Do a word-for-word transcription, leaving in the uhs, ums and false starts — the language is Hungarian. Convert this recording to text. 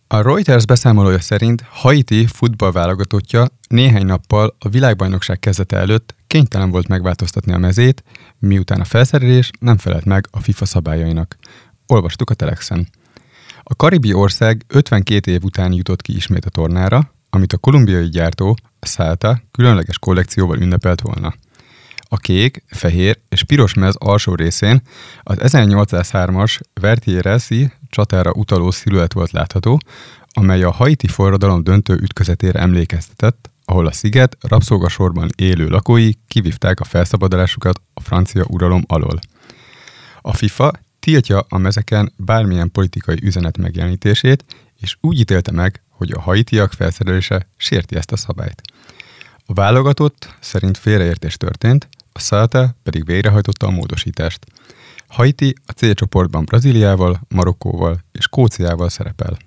A Reuters beszámolója szerint Haiti futballválogatottja néhány nappal a világbajnokság kezdete előtt kénytelen volt megváltoztatni a mezét, miután a felszerelés nem felelt meg a FIFA szabályainak. Olvastuk a Telexen. A karibi ország ötvenkét év után jutott ki ismét a tornára, amit a kolumbiai gyártó, a Celta különleges kollekcióval ünnepelt volna. A kék, fehér és piros mez alsó részén az ezernyolcszázhármas Vertières-i csatára utaló sziluett volt látható, amely a haiti forradalom döntő ütközetére emlékeztetett, ahol a sziget rabszolgasorban élő lakói kivívták a felszabadulásukat a francia uralom alól. A FIFA tiltja a mezeken bármilyen politikai üzenet megjelenítését, és úgy ítélte meg, hogy a haitiak felszerelése sérti ezt a szabályt. A válogatott szerint félreértés történt, a Celta pedig végrehajtotta a módosítást. Haiti a C csoportban Brazíliával, Marokkóval és Skóciával szerepel.